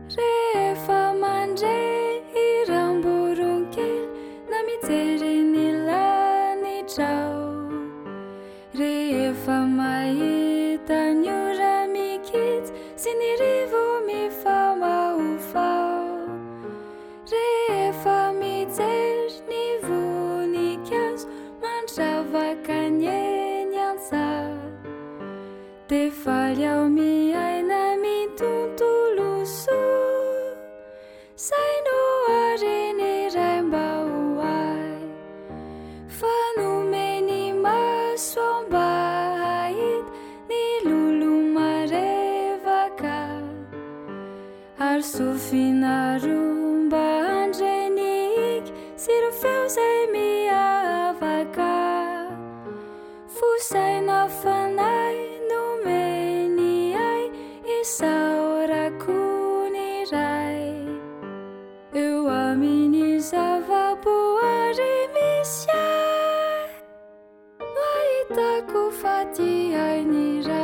rehefa mandray iram-boronkely na mijery ny lanidrao rehefa mahita ny ora mikitsy sy ny rivo mifamaofao rehefa mijery ny voninkazo mandravaka ny eny an-tsaha de faly aho miaina mitontolo soa saino areny iray mba ho ahy fanomeny maso aho mba hahita ny lolo marevaka ary sofina roa mba handrenika sy ro feo zay miavaka fosaina fanahy nomeny ahy isaorako ny ray eo amin'ny zavaboary misy ahy no ahitako faty ahy ny ray